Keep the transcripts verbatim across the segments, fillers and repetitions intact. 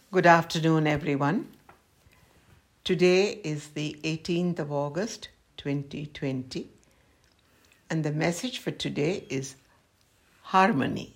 Good afternoon, everyone. Today is the eighteenth of August, twenty twenty, and the message for today is harmony.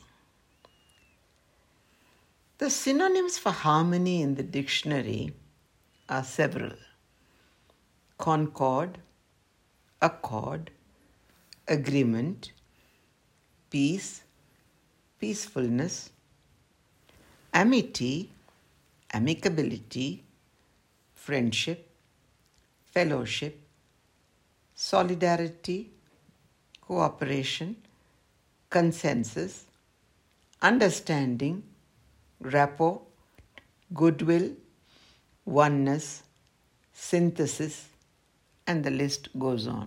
The synonyms for harmony in the dictionary are several: concord, accord, agreement, peace, peacefulness, amity, amicability, friendship, fellowship, solidarity, cooperation, consensus, understanding, rapport, goodwill, oneness, synthesis, and the list goes on.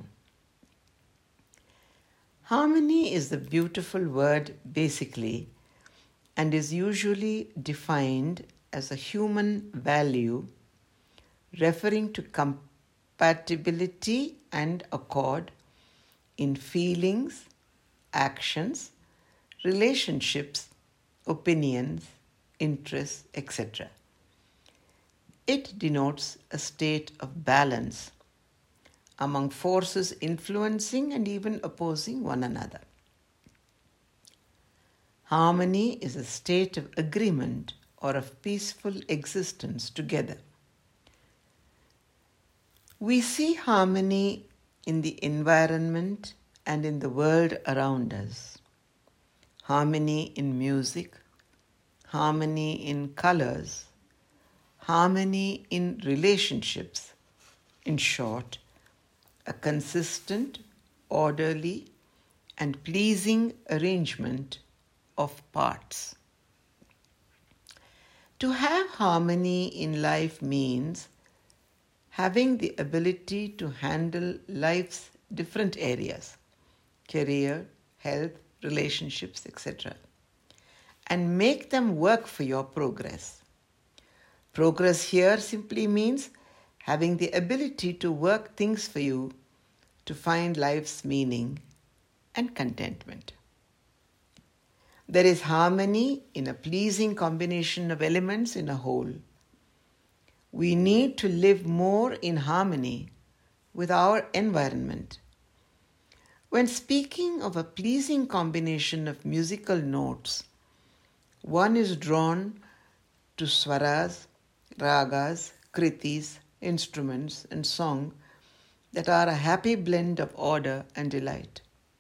Harmony is the beautiful word basically and is usually defined as a human value referring to compatibility and accord in feelings, actions, relationships, opinions, interests, et cetera. It denotes a state of balance among forces influencing and even opposing one another. Harmony is a state of agreement or of peaceful existence together. We see harmony in the environment and in the world around us. Harmony in music, harmony in colors, harmony in relationships. In short, a consistent, orderly, and pleasing arrangement of parts. To have harmony in life means having the ability to handle life's different areas, career, health, relationships, et cetera, and make them work for your progress. Progress here simply means having the ability to work things for you to find life's meaning and contentment. There is harmony in a pleasing combination of elements in a whole. We need to live more in harmony with our environment. When speaking of a pleasing combination of musical notes, one is drawn to swaras, ragas, kritis, instruments, and song that are a happy blend of order and delight.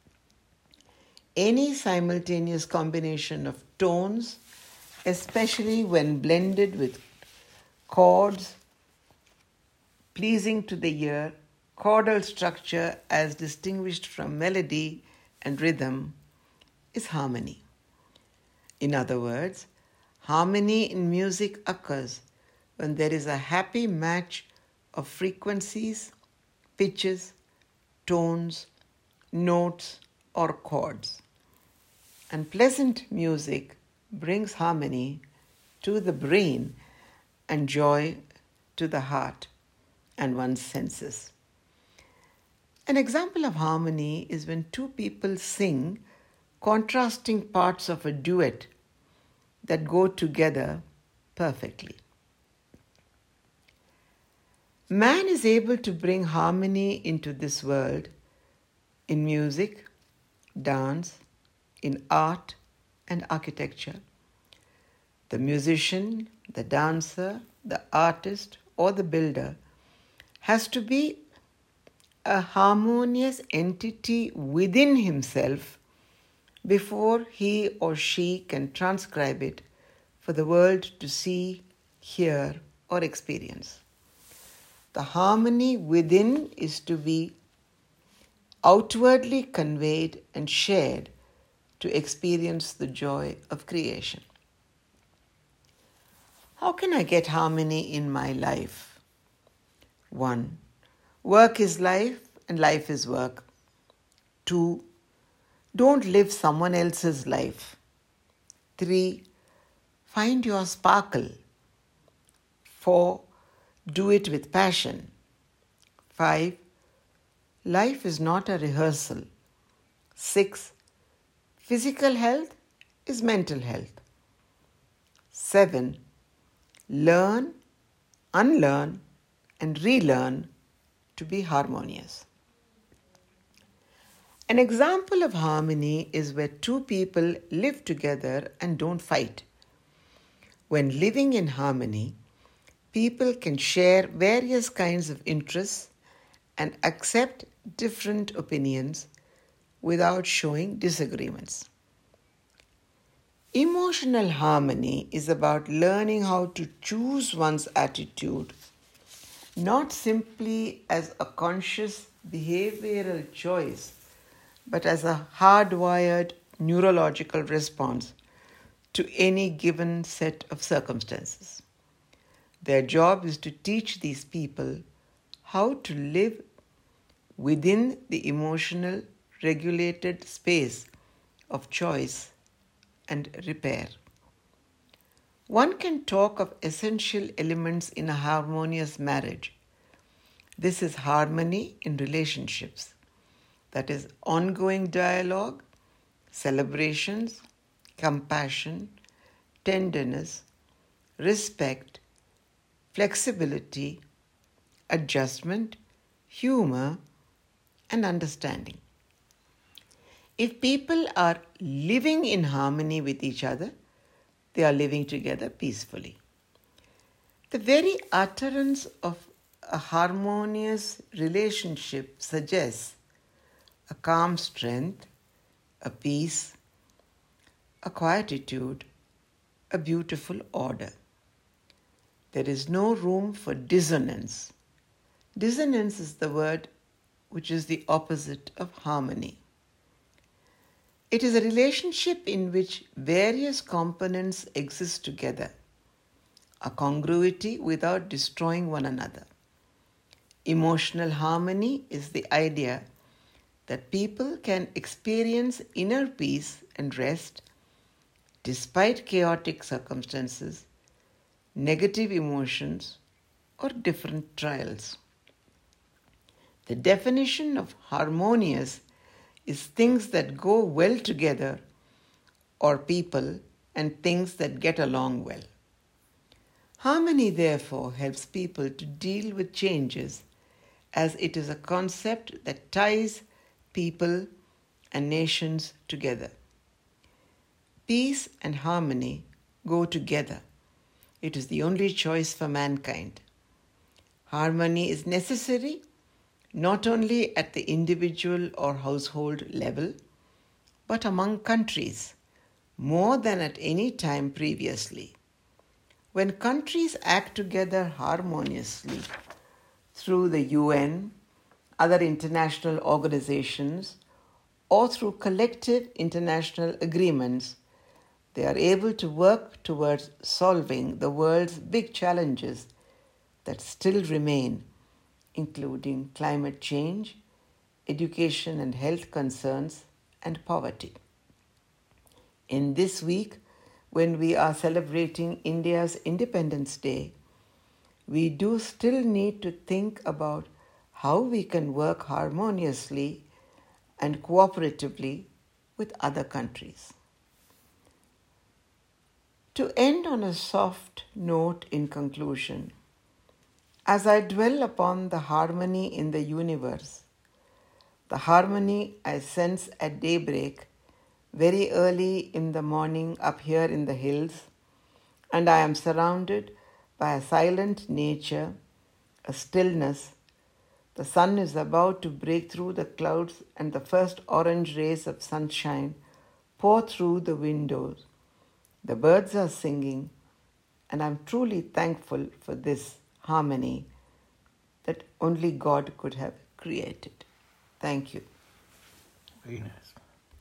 Any simultaneous combination of tones, especially when blended with chords pleasing to the ear, chordal structure as distinguished from melody and rhythm, is harmony. In other words, harmony in music occurs when there is a happy match of frequencies, pitches, tones, notes, or chords. And pleasant music brings harmony to the brain and joy to the heart and one's senses. An example of harmony is when two people sing contrasting parts of a duet that go together perfectly. Man is able to bring harmony into this world in music, dance, in art and architecture. The musician, the dancer, the artist, or the builder has to be a harmonious entity within himself before he or she can transcribe it for the world to see, hear, or experience. The harmony within is to be outwardly conveyed and shared to experience the joy of creation. How can I get harmony in my life? One, work is life and life is work. Two, don't live someone else's life. Three, find your sparkle. Four, do it with passion. Five, life is not a rehearsal. Six, physical health is mental health. Seven, learn, unlearn, and relearn to be harmonious. An example of harmony is where two people live together and don't fight. When living in harmony, people can share various kinds of interests and accept different opinions without showing disagreements. Emotional harmony is about learning how to choose one's attitude, not simply as a conscious behavioral choice, but as a hardwired neurological response to any given set of circumstances. Their job is to teach these people how to live within the emotional, regulated space of choice and repair. One can talk of essential elements in a harmonious marriage. This is harmony in relationships, that is, ongoing dialogue, celebrations, compassion, tenderness, respect, flexibility, adjustment, humor, and understanding. If people are living in harmony with each other, they are living together peacefully. The very utterance of a harmonious relationship suggests a calm strength, a peace, a quietude, a beautiful order. There is no room for dissonance. Dissonance is the word which is the opposite of harmony. It is a relationship in which various components exist together, a congruity without destroying one another. Emotional harmony is the idea that people can experience inner peace and rest despite chaotic circumstances, negative emotions, or different trials. The definition of harmonious is things that go well together, or people and things that get along well. Harmony, therefore, helps people to deal with changes, as it is a concept that ties people and nations together. Peace and harmony go together. It is the only choice for mankind. Harmony is necessary not only at the individual or household level, but among countries, more than at any time previously. When countries act together harmoniously through the U N, other international organizations, or through collective international agreements, they are able to work towards solving the world's big challenges that still remain, including climate change, education and health concerns, and poverty. In this week, when we are celebrating India's Independence Day, we do still need to think about how we can work harmoniously and cooperatively with other countries. To end on a soft note in conclusion, as I dwell upon the harmony in the universe, the harmony I sense at daybreak, very early in the morning up here in the hills, and I am surrounded by a silent nature, a stillness. The sun is about to break through the clouds and the first orange rays of sunshine pour through the windows. The birds are singing, and I'm truly thankful for this harmony that only God could have created. Thank you. Very nice.